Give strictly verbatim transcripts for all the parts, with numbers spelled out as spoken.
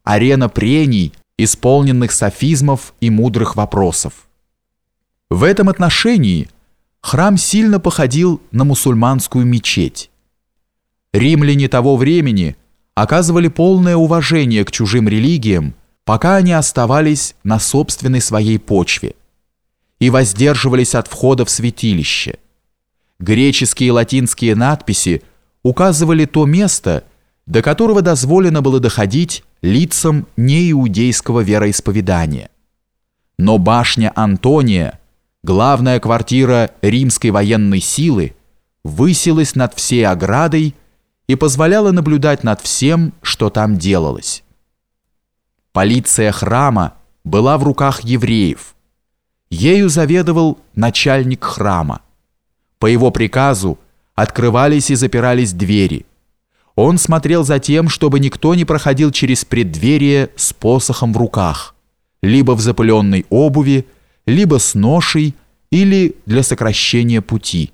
арена прений, исполненных софизмов и мудрых вопросов. В этом отношении храм сильно походил на мусульманскую мечеть. Римляне того времени оказывали полное уважение к чужим религиям, пока они оставались на собственной своей почве, и воздерживались от входа в святилище. Греческие и латинские надписи указывали то место, до которого дозволено было доходить лицам неиудейского вероисповедания. Но башня Антония, главная квартира римской военной силы, высилась над всей оградой и позволяла наблюдать над всем, что там делалось. Полиция храма была в руках евреев. Ею заведовал начальник храма. По его приказу открывались и запирались двери. Он смотрел за тем, чтобы никто не проходил через преддверие с посохом в руках, либо в запыленной обуви, либо с ношей или для сокращения пути.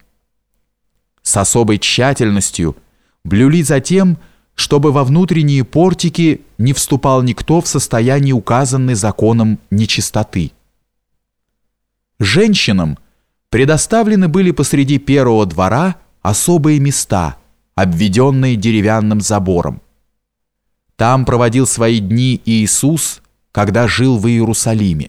С особой тщательностью блюли за тем, чтобы во внутренние портики не вступал никто в состояние указанной законом нечистоты. Женщинам предоставлены были посреди первого двора особые места, обведенные деревянным забором. Там проводил свои дни Иисус, когда жил в Иерусалиме.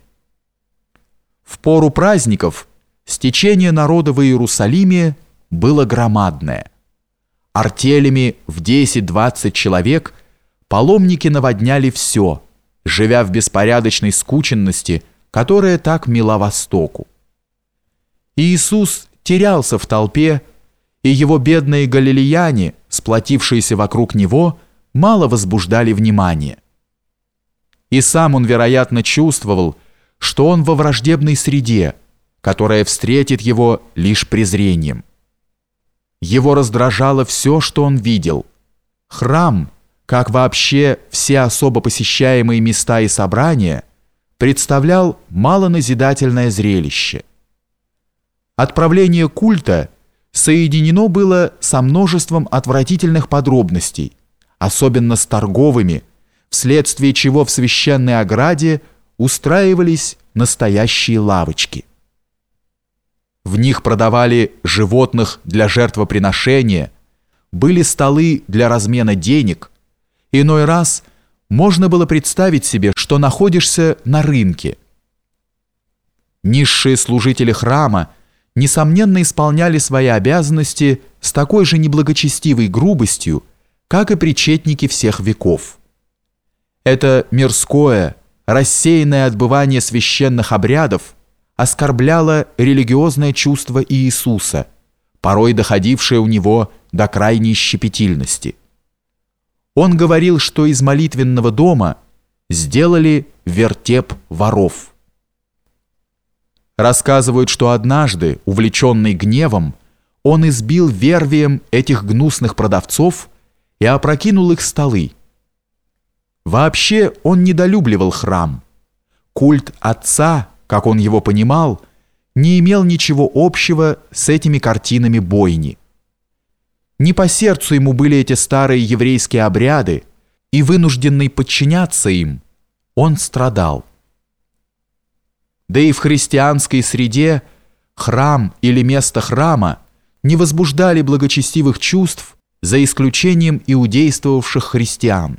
В пору праздников стечение народа в Иерусалиме было громадное. Артелями в десять-двадцать человек паломники наводняли все, живя в беспорядочной скученности, которая так мила Востоку. Иисус терялся в толпе, и его бедные галилеяне, сплотившиеся вокруг него, мало возбуждали внимание. И сам он, вероятно, чувствовал, что он во враждебной среде, которая встретит его лишь презрением. Его раздражало все, что он видел. Храм, как вообще все особо посещаемые места и собрания, представлял малоназидательное зрелище. Отправление культа соединено было со множеством отвратительных подробностей, особенно с торговыми, вследствие чего в священной ограде устраивались настоящие лавочки. В них продавали животных для жертвоприношения, были столы для размена денег. Иной раз можно было представить себе, что находишься на рынке. Низшие служители храма несомненно исполняли свои обязанности с такой же неблагочестивой грубостью, как и причетники всех веков. Это мирское, рассеянное отбывание священных обрядов оскорбляло религиозное чувство Иисуса, порой доходившее у него до крайней щепетильности. Он говорил, что из молитвенного дома сделали вертеп воров. Рассказывают, что однажды, увлеченный гневом, он избил вервием этих гнусных продавцов и опрокинул их столы. Вообще он недолюбливал храм. Культ Отца, как он его понимал, не имел ничего общего с этими картинами бойни. Не по сердцу ему были эти старые еврейские обряды, и вынужденный подчиняться им, он страдал. Да и в христианской среде храм или место храма не возбуждали благочестивых чувств, за исключением иудействовавших христиан.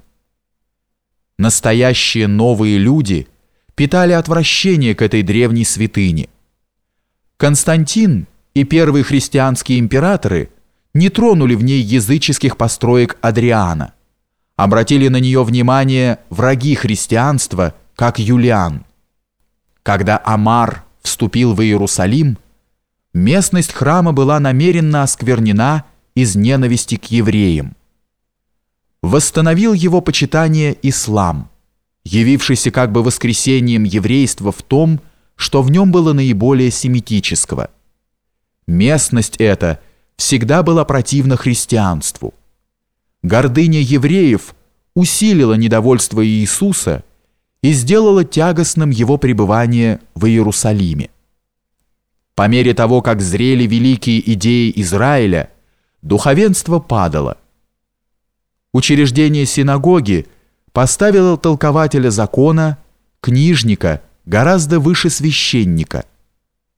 Настоящие новые люди питали отвращение к этой древней святыне. Константин и первые христианские императоры не тронули в ней языческих построек Адриана, обратили на нее внимание враги христианства, как Юлиан. Когда Амар вступил в Иерусалим, местность храма была намеренно осквернена из ненависти к евреям. Восстановил его почитание ислам, явившийся как бы воскресением еврейства в том, что в нем было наиболее семитического. Местность эта всегда была противна христианству. Гордыня евреев усилила недовольство Иисуса и сделала тягостным его пребывание в Иерусалиме. По мере того, как зрели великие идеи Израиля, духовенство падало. Учреждение синагоги поставила толкователя закона, книжника, гораздо выше священника,